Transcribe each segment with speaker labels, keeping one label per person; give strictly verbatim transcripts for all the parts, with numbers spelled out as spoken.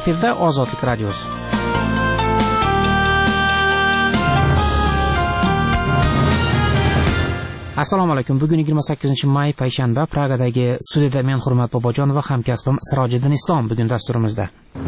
Speaker 1: efirda Ozodlik radiosi. Assalomu alaykum. Bugun yigirma sakkizinchi may payshanba. Pragadagi studiyada men Hurmat Bobojon va hamkasbim Sirojiddin Islom bugun dasturimizda.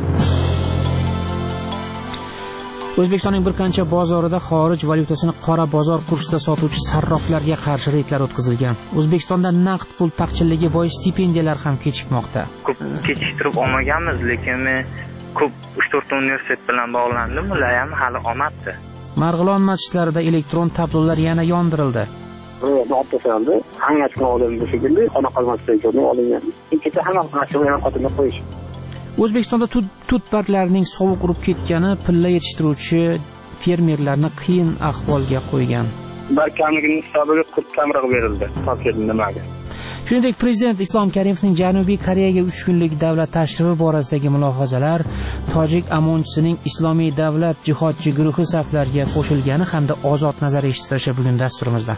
Speaker 1: O'zbekistonning bir qancha bozorida xorij valyutasini qora bozor kursida sotuvchi sarroflarga qarshi reydlar o'tkazilgan. O'zbekistonda naqd pul taqchilligi bois stipendiyalar ham kechikmoqda.
Speaker 2: Ko'p kechiktirib olmaganmiz, lekin men ko'p uch to'rt universitet bilan bog'landim, ular ham hali olmabdi.
Speaker 1: Marg'ilon masjidlarida elektron tablolar yana yondirildi.
Speaker 3: No'xtasaldi. Hangachga olindi shekilli, ona qolmasdan olingan. Ikkita hamma mashinani qo'yib qo'yish.
Speaker 1: O'zbekistonda tut barglarining sovuq urib ketgani pilla yetishtiruvchi fermerlarni qiyin ahvolga qo'ygan.
Speaker 3: Barkamligining hisobiga qirq kamroq berildi. Topshirdi nimaga?
Speaker 1: Shuningdek, Prezident Islom Karimovning Janubiy Koreyaga uch kunlik davlat tashrifi borasidagi mulohazalar, tojik amonchisining Islomiy davlat jihodchi guruhi saflariga qo'shilgani hamda ozod nazar eshitilishi bugun dasturimizda.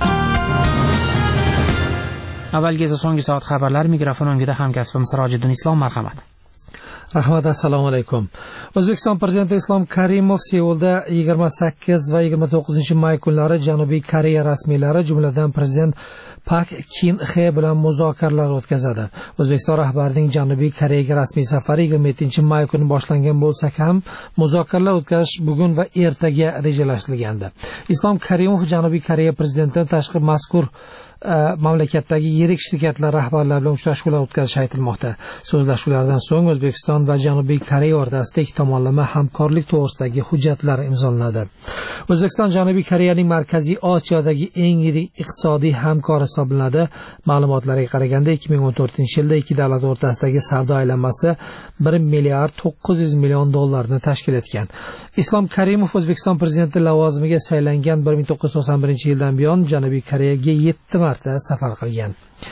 Speaker 1: Avvalgi esa so'nggi soat xabarlari. Mikrofon o'ngida hamkasbim Sirojiddin Islom, marhamat.
Speaker 4: Rahmat, assalomu alaykum. O'zbekiston Prezidenti Islom Karimov Seulda yigirma sakkiz va yigirma to'qqizinchi may kunlari Janubiy Koreya rasmiylari, jumladan Prezident Pak Kin He bilan muzokaralar o'tkazadi. O'zbekiston rahbarining Janubiy Koreyaga rasmiy safari yigirma yettinchi may kuni boshlangan bo'lsa ham, muzokaralar o'tkazish bugun va ertaga rejalashtirilgandi. Islom Karimov Janubiy Koreya prezidentidan tashqi mazkur mamlakatdagi yirik shirkatlar rahbarlari bilan uchrashuvlar o'tkazishi aytilmoqda. So'zlashuvlardan so'ng O'zbekiston va Janubiy Koreya o'rtasida ikki tomonlama hamkorlik to'g'risidagi hujjatlar imzolanadi. O'zbekiston Janubiy Koreyaning Markaziy Osiyodagi eng yirik iqtisodiy hamkori hisoblanadi. Ma'lumotlarga qaraganda ikki ming o'n to'rtinchi yilda ikki davlat o'rtasidagi savdo aylanmasi bir milliard to'qqiz yuz million dollarni tashkil etgan. Islom Karimov O'zbekiston prezidenti lavozimiga saylangan bir ming to'qqiz yuz to'qson birinchi yildan buyon Janubiy Koreyaga yetti marta safar qilgan.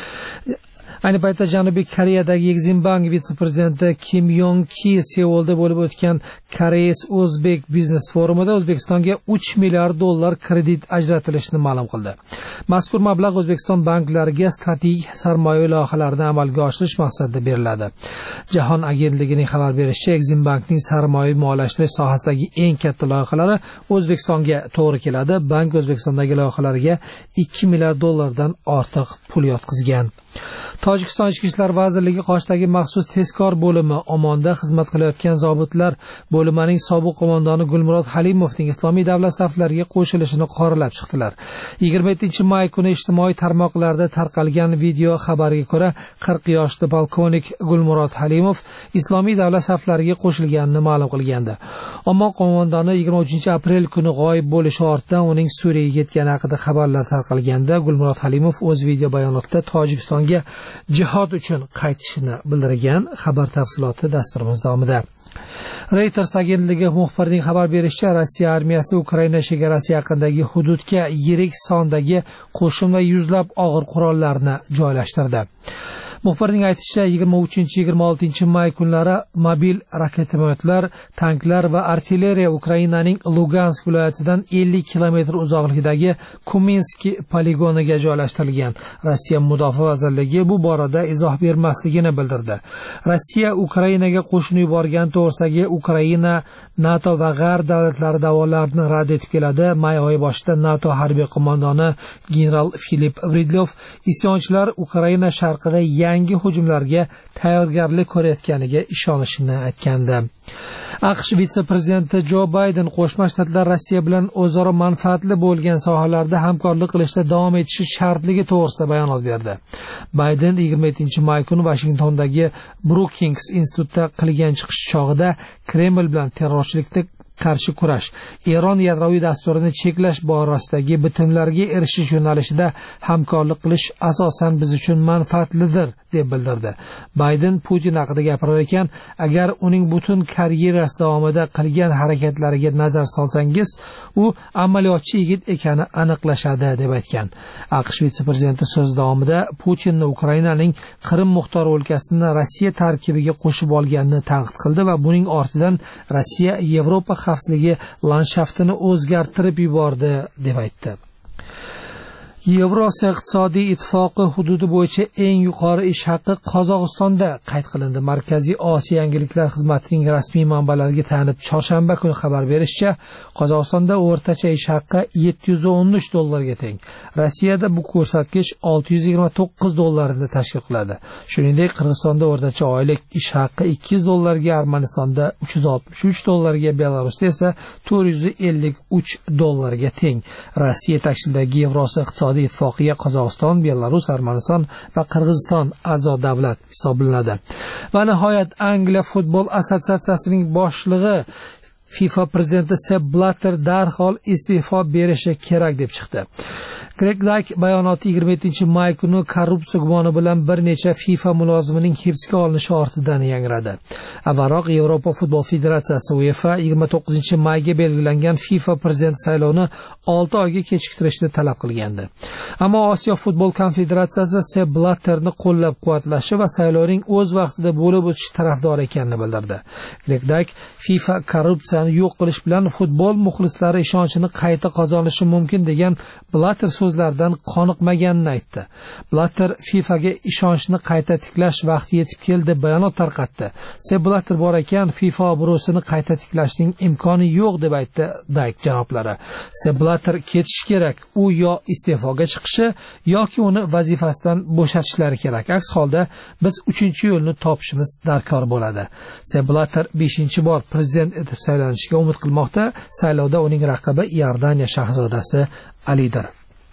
Speaker 4: Ayni paytda Janubiy Koreyadagi Eximbank vitse-prezidenti Kim Yong-ki Seulda bo'lib o'tgan Koreys O'zbek biznes forumida O'zbekistonga uch milliard dollar kredit ajratilishini ma'lum qildi. Mazkur mablag' O'zbekiston banklariga strategik sarmoya loyihalarini amalga oshirish maqsadida beriladi. Jahon agentligining xabar berishicha, Eximbankning sarmoya moliyalashtirish sohasidagi eng katta loyihalari O'zbekistonga to'g'ri keladi. Bank O'zbekistondagi loyihalarga ikki milliard dollardan ortiq pul yotqizgan. Tojikiston Ichki ishlar vazirligi qoshidagi maxsus tezkor bo'limi Omonda xizmat qilayotgan zobitlar bo'limining sobiq qo'mondoni Gulmurod Halimovning Islomiy davlat saflariga qo'shilishini qoralab chiqdilar. yigirma yettinchi may kuni ijtimoiy tarmoqlarda tarqalgan video xabarga ko'ra, qirq yoshli polkovnik Gulmurod Halimov Islomiy davlat saflariga qo'shilganini ma'lum qilgandi. Omon qo'mondoni yigirma uchinchi aprel kuni g'oyib bo'lishi ortidan uning Suriyaga ketgani haqida xabarlar tarqalganda, Gulmurod Halimov o'z video bayonotida Tojikistonga jihod uchun qaytishini bildirgan. Xabar tafsiloti dasturimiz davomida. Reuters agentligi muxbirining xabar berishicha, Rossiya armiyasi Ukraina chegarasi yaqinidagi hududga yirik sondagi qo'shin va yuzlab og'ir qurollarni joylashtirdi. Muxbirning aytishicha, yigirma uchinchi yigirma oltinchi may kunlari mobil raketametlar, tanklar va artilleriya Ukrainaning Lugansk viloyatidan ellik kilometr uzoqlikdagi Kuminsk poligoniga joylashtirilgan. Rossiya Mudofaa vazirligi bu borada izoh bermasligini bildirdi. Rossiya Ukrainaga qo'shin yuborgan to'g'risidagi Ukraina, NATO va G'arb davlatlari da'volarini rad etib keladi. May oyi boshida NATO harbiy qo'mondoni general Filip Vridlov isyonchilar Ukraina sharqida yangi hujumlarga tayyorgarlik ko'rayotganiga ishonishini aytgandi. AQSh vitse-prezidenti Jo Bayden Qo'shma Shtatlar Rossiya bilan o'zaro manfaatli bo'lgan sohalarda hamkorlik qilishda davom etishi shartligi to'g'risida bayonot berdi. Bayden yigirma yettinchi may kuni Washingtondagi Brookings institutida qilgan chiqish chog'ida Kreml bilan terrorchilikda qarshi kurash, Eron yadroviy dasturini cheklash borasidagi bitimlarga erishish yo'nalishida hamkorlik qilish asosan biz uchun manfaatlidir deb bildirdi. Bayden Putin haqida gapirar ekan, agar uning butun karyerasi davomida qilgan harakatlariga nazar solsangiz, u amaliyotchi yigit ekani aniqlashadi deb aytgan. AQSh vitse-prezidenti so'z davomida Putinni Ukrainaning Qrim muxtor o'lkasini Rossiya tarkibiga qo'shib olganini tanqid qildi va buning ortidan Rossiya Yevropa xavfsizligi landshaftini o'zgartirib yubordi deb aytdi. Yevrosiyo iqtisodiy ittifoqi hududi bo'yicha eng yuqori ish haqi Qozog'istonda qayd qilindi. Markaziy Osiyo yangiliklar xizmatining rasmiy manbalariga tayanib chorshanba kuni xabar berishicha, Qozog'istonda o'rtacha ish haqi yetti yuz o'n uch dollarga teng. Rossiyada bu ko'rsatkich olti yuz yigirma to'qqiz dollarni tashkil qiladi. Shuningdek, Qirg'izistonda o'rtacha oylik ish haqi ikki yuz dollarga, Armanistonda uch yuz oltmish uch dollarga, Belarusda esa to'rt yuz ellik uch dollarga teng. Rossiya yetakchiligidagi Yevrosiyo iqtisodiy ittifoqiga Qozog'iston, Belarus, Armaniston va Qirg'iziston a'zo davlat hisoblanadi. Va nihoyat Angliya futbol assotsiatsiyasining boshlig'i FIFA prezidenti Sepp Blatter darhol iste'fo berishi kerak deb chiqdi. Greg Dyke bayonoti yigirma yettinchi may kuni korrupsiya gumoni bilan bir necha FIFA mulozimining hibsga olinishi ortidan yangradi. Avvalroq Yevropa futbol federatsiyasi UEFA yigirma to'qqizinchi mayga belgilangan FIFA prezident saylovini olti oyga kechiktirishni talab qilgandi. Ammo Osiyo futbol konfederatsiyasi Sepp Blatterni qo'llab-quvvatlashi va saylovning o'z vaqtida bo'lib o'tishi tarafdori ekanini bildirdi. Greg Dyke FIFA korrupsiyani yo'q qilish bilan futbol muxlislari ishonchini qayta qozonishi mumkin degan Blatter so'zlardan qoniqmaganini aytdi. Blatter FIFAga ishonchni qayta tiklash vaqti yetib keldi bayonot tarqatdi. Sepp Blatter bor ekan, FIFA obro'sini qayta tiklashning imkoni yo'q deb aytdi Dyke janoblari. Sepp Blatter ketishi kerak. U yo iste'foga chiqishi yoki uni vazifasidan bo'shatishlari kerak. Aks holda biz uchinchi yo'lni topishimiz darkor bo'ladi. Sepp Blatter beshinchi bor prezident etib saylanishiga umid qilmoqda. Saylovda uning raqibi Iordaniya shahzodasi Alidir.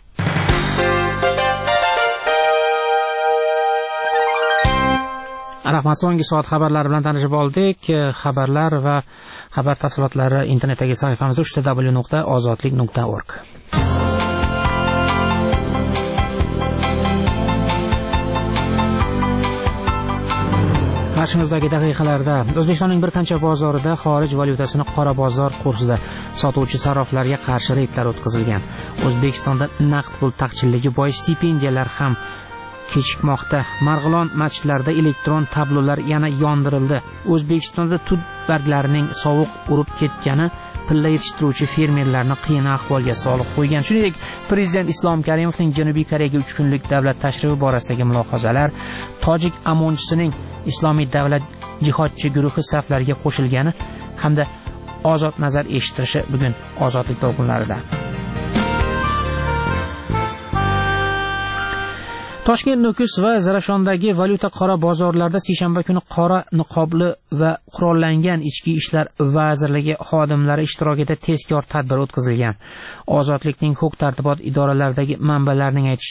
Speaker 1: Rahmat, so'nggi soat xabarlari bilan tanishib oldik. Xabarlar va xabar tafsilotlari internetdagi sahifamizda uch t w nuqta ozodlik nuqta org. Qarshimizdagi daqiqalarda O'zbekistonning bir qancha bozorida xorij valyutasini qora bozor kursida sotuvchi sarroflarga qarshi reydlar o'tkazilgan. O'zbekistonda naqd pul taqchilligi bois stipendiyalar ham kechikmoqda. Marg'ilon masjidlarida elektron tablolar yana yondirildi. O'zbekistonda tut barglarining sovuq urib ketgani pilla yetishtiruvchi fermerlarni qiyin ahvolga solib qo'ygan. Shuningdek, prezident Islom Karimovning Janubiy Koreyaga uch kunlik davlat tashrifi borasidagi mulohazalar, tojik amonchisining Islomiy davlat jihodchi guruhi saflariga qo'shilgani hamda ozod nazar eshittirishi bugun ozodlik to'lqinlarida. Toshkent, Nukus va Zarafshondagi valyuta qora bozorlarda seshanba kuni qora niqobli va qurollangan ichki ishlar vazirligi xodimlari ishtirokida tezkor tadbir o'tkazilgan. Ozodlikning huquq tartibot idoralaridagi manbalarning aytishicha